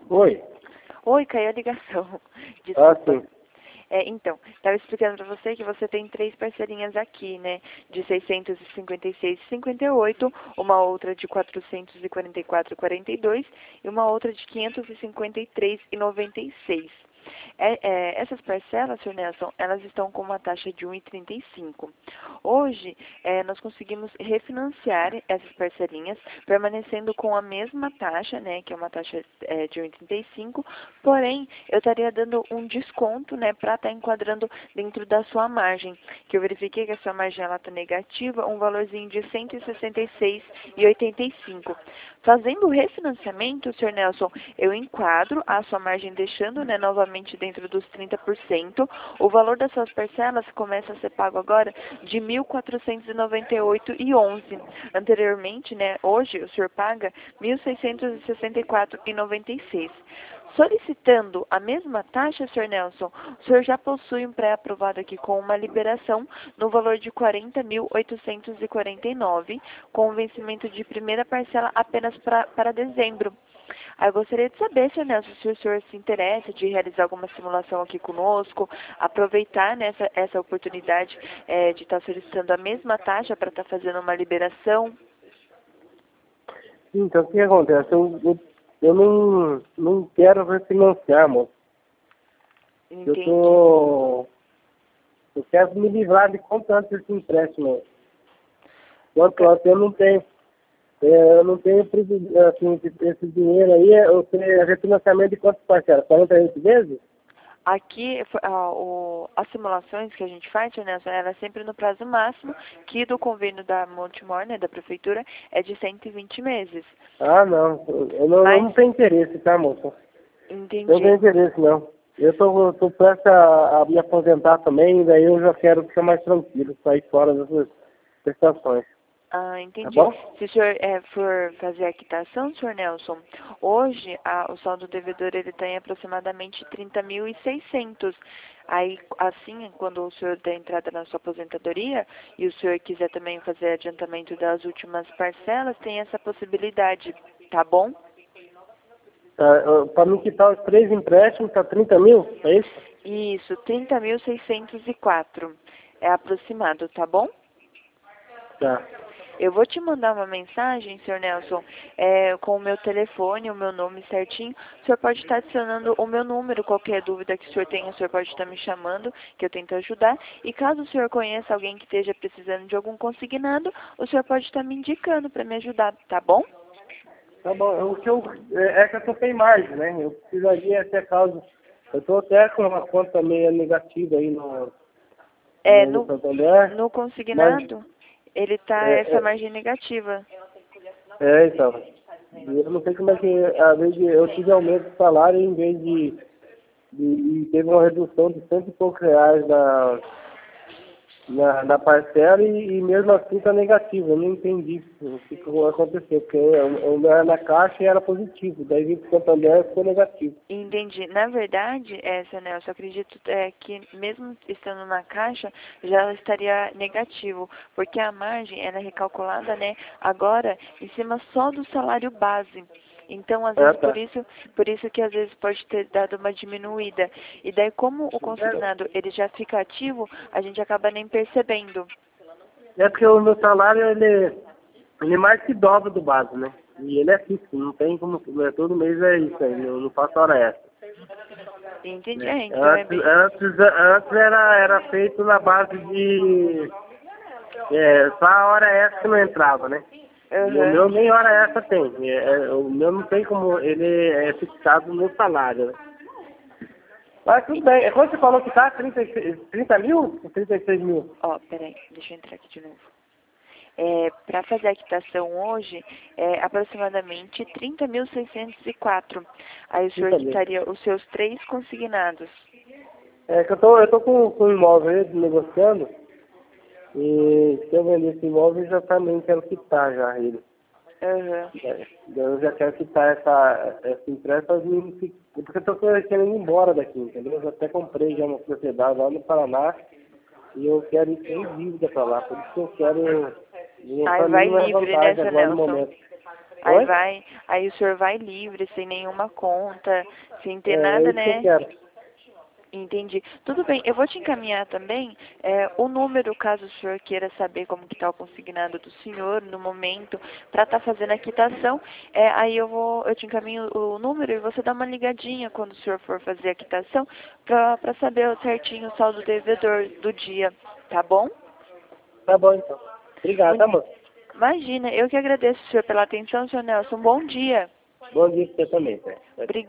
Oi. Oi, caiu a ligação. Ah, Desculpa. sim. Então, estava explicando para você que você tem 3 parcelinhas aqui, né? De 656,58, uma outra de 444,42 e uma outra de 553,96. Essas parcelas, Sr. Nelson, elas estão com uma taxa de 1,35. Hoje, nós conseguimos refinanciar essas parcelinhas, permanecendo com a mesma taxa, né, que é uma taxa de 1,35, porém, eu estaria dando um desconto, né, para estar enquadrando dentro da sua margem, que eu verifiquei que a sua margem está negativa, um valorzinho de 166,85. Fazendo o refinanciamento, Sr. Nelson, eu enquadro a sua margem deixando, né, novamente dentro dos 30%. O valor das suas parcelas começa a ser pago agora de R$ 1.498,11. Anteriormente, né, hoje o senhor paga R$ 1.664,96. Solicitando a mesma taxa, Sr. Nelson, o senhor já possui um pré-aprovado aqui com uma liberação no valor de R$ 40.849, com vencimento de primeira parcela apenas para dezembro. Eu gostaria de saber, Sr. Nelson, se o senhor se interessa de realizar alguma simulação aqui conosco, aproveitar essa oportunidade de estar solicitando a mesma taxa para estar fazendo uma liberação. Então, o que acontece? Eu não quero refinanciar, moço. Entendi. Eu quero me livrar de quanto antes esse empréstimo. Quanto antes eu não tenho. Eu não tenho assim, esse dinheiro aí. Eu tenho refinanciamento de quantas parcelas? 48 vezes? Aqui, as simulações que a gente faz, Sr. Nelson, ela é sempre no prazo máximo, que do convênio da Montemor, né, da prefeitura, é de 120 meses. Ah, não. Eu não tenho interesse, tá, moço? Entendi. Eu não tenho interesse, não. Eu tô prestes a me aposentar também, daí eu já quero ficar mais tranquilo, sair fora dessas prestações. Ah, Tá entendi. bom? Se o senhor for fazer a quitação, Sr. Nelson, hoje o saldo devedor ele está em aproximadamente 30.600. Aí, assim, quando o senhor der entrada na sua aposentadoria e o senhor quiser também fazer adiantamento das últimas parcelas, tem essa possibilidade, tá bom? Tá, para me quitar os 3 empréstimos, tá 30 mil? É isso? Isso, 30.604. É aproximado, tá bom? Tá. Eu vou te mandar uma mensagem, Sr. Nelson, com o meu telefone, o meu nome certinho. O senhor pode estar adicionando o meu número, qualquer dúvida que o senhor tenha, o senhor pode estar me chamando, que eu tento ajudar. E caso o senhor conheça alguém que esteja precisando de algum consignado, o senhor pode estar me indicando para me ajudar, tá bom? Tá bom. O que é que eu tô sem margem, né? Eu precisaria, até caso... Eu tô até com uma conta meio negativa aí no Santander, No mas... consignado, ele tá essa É, margem negativa. então. Eu não sei como é que, às vezes, eu tive aumento de salário em vez de teve uma redução de cento e poucos reais na parcela e mesmo assim está negativo. Eu não entendi o que aconteceu, porque eu era na caixa e era positivo, daí vim para o Santander e ficou negativo. Entendi. Na verdade, Sr. Nelson, eu acredito que mesmo estando na caixa, já estaria negativo, porque a margem ela é recalculada, né, agora em cima só do salário base. Então, às vezes, Tá. por isso que às vezes pode ter dado uma diminuída. E daí, como o consignado ele já fica ativo, a gente acaba nem percebendo. É porque o meu salário, ele mais que dobra do base, né? E ele é fixo, não tem como, todo mês é isso aí, eu não faço hora extra. Entendi. Né? Então é bem... Antes era feito na base de só a hora extra que não entrava, né? E o meu Aham. nem hora extra tem. O meu não tem como, ele é fixado no salário, né? Mas tudo bem. Quando você falou que tá 30 mil ou 36 mil? Ó, peraí, deixa eu entrar aqui de novo. Para fazer a quitação hoje, é aproximadamente 30.604. Aí o senhor 30 mil. quitaria os seus 3 consignados. É que eu tô com um imóvel aí negociando. E se eu vender esse imóvel, eu já também quero quitar já ele. Aham. Eu já quero quitar essa empréstimo, porque eu tô querendo ir embora daqui, entendeu? Eu até comprei já uma propriedade lá no Paraná e eu quero ir sem dívida para lá. Por isso que eu quero. Aí Para vai mim não é livre, né, vantagem seu agora no Nelson? momento. Oi? Aí o senhor vai livre, sem nenhuma conta, sem ter É nada, isso que eu né? quero. Entendi. Tudo bem, eu vou te encaminhar também o número, caso o senhor queira saber como que está o consignado do senhor no momento, para estar fazendo a quitação. Aí eu te encaminho o número e você dá uma ligadinha quando o senhor for fazer a quitação, para saber certinho o saldo devedor do dia, tá bom? Tá bom, então. Obrigado, tá, moço? Imagina, eu que agradeço, senhor, pela atenção, senhor Nelson. Bom dia. Bom dia pra você também, tá? Obrigada.